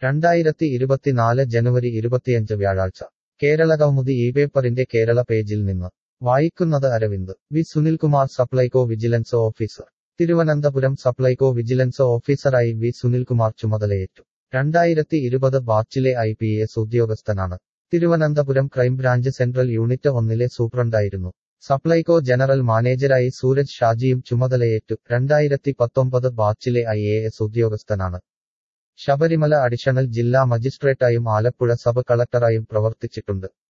2024 ജനുവരി 25 വ്യാഴാഴ്ച കേരളകൗമുദി ഈ പേപ്പറിന്റെ കേരള പേജിൽ നിന്ന് വായിക്കുന്നത് Aravind V Sunilkumar Supplyco vigilance officer Thiruvananthapuram Supplyco vigilance ഓഫീസറായി വി സുനിൽകുമാർ ചുമതലയേറ്റു 2020 ബാച്ചിലെ IPS ഉദ്യോഗസ്ഥനാണ് തിരുവനന്തപുരം ക്രൈംബ്രാഞ്ച് സെൻട്രൽ യൂണിറ്റ് 1 സൂപ്രണ്ടായിരുന്നു സപ്ലൈകോ ജനറൽ മാനേജരായി സൂരജ് ഷാജിയും ചുമതലയേറ്റു 2019 ബാച്ചിലെ IAS ഉദ്യോഗസ്ഥനാണ് ശബരിമല അഡീഷണൽ ജില്ലാ മജിസ്ട്രേറ്റായും ആലപ്പുഴ സബ് കളക്ടറായും പ്രവർത്തിച്ചിട്ടുണ്ട്